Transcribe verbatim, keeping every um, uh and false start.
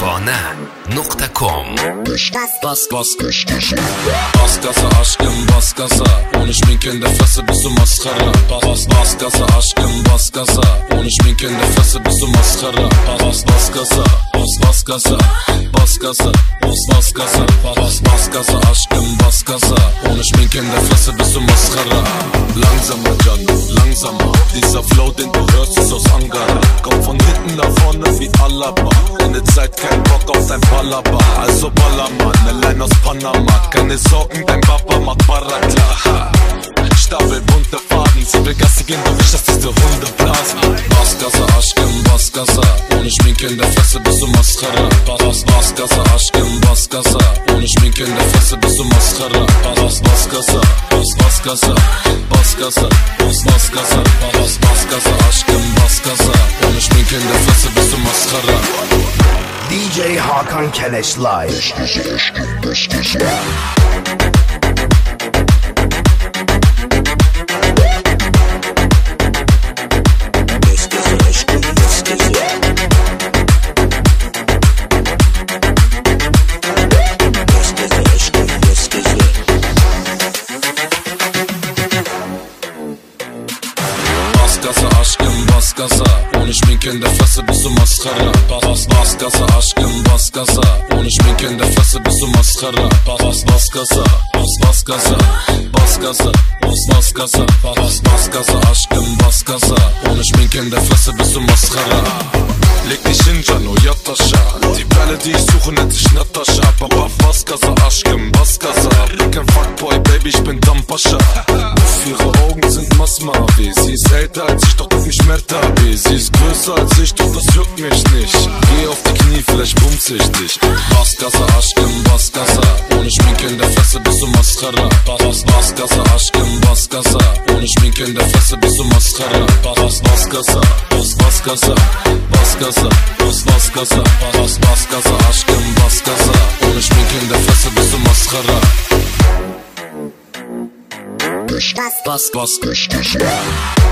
ترانه نقطه کام. Bas, bas, bas Gaza aşkım bas gaza, on schminke in der Fresse bist du Mascara. Bas, bas Gaza aşkım bas gaza, on schminke in der Fresse bist du Mascara. Bas, bas Gaza, bas, bas Gaza, bas Gaza, bas, bas Gaza, bas, bas Gaza aşkım bas gaza, on schminke in der Fresse bist du Mascara. Langsamer Gianni, langsamer, dieser Flow, den du hörst, ist aus Ankara. Kommt von hinten nach vorne wie Alaba. Keine Zeit, kein Bock auf dein Ballerbar. Also Ballermann, ne Line aus Panama. Keine Sorgen, dein Papa macht Barakla. Stapel bunte Faden, sie will Gassi gehen, doch ich lass diese Hunde blasen. Bas Gaza aşkım bas gaza, ohne Schminke in der Fresse bist du Mascara. Bas, bas Gaza aşkım bas gaza, ohne Schminke in der Fresse bist du Mascara. Bas, bas Gaza, bas, bas Gaza, bas Gaza, bas, bas Gaza, bas, bas Gaza aşkım bas gaza, ohne Schminke in der Fresse bist du Mascara. D J Hakan Keleş Live. Gaza aşkım bas gaza, ohne Schminke in der Fresse bist du Mascara. Bas, bas Gaza aşkım bas gaza, ohne Schminke in der Fresse bist du Mascara. Bas, bas Gaza, bas, bas Gaza, bas Gaza, bas, bas Gaza, bas, bas Gaza aşkım bas gaza, ohne Schminke in der Fresse bist du Mascara. Leg dich hin, Jano, yat aşağı. Die Perle, die ich suche, nennt sich Natascha. Papa, bas Gaza aşkım bas gaza. Bin kein Fuckboy, Baby, ich bin Dampascha. Uff, ihre Augen sind Masmavi. Sie ist älter als ich, doch das nicht mehr Tabi. Sie ist größer als ich, doch das juckt mich nicht. Geh auf die Knie, vielleicht bumse ich dich. Bas Gaza aşkım bas gaza, ohne Schminke in der Fresse bist du Mascara. Bas, bas Gaza aşkım bas gaza, ohne Schminke in der Fresse bist du Mascara. Bas, bas Gaza, bas, bas Gaza, bas Gaza, bas, bas Gaza, bas, bas Gaza aşkım bas gaza, ohne Schminke in der Fresse bist du Mascara. Bas, bas, bas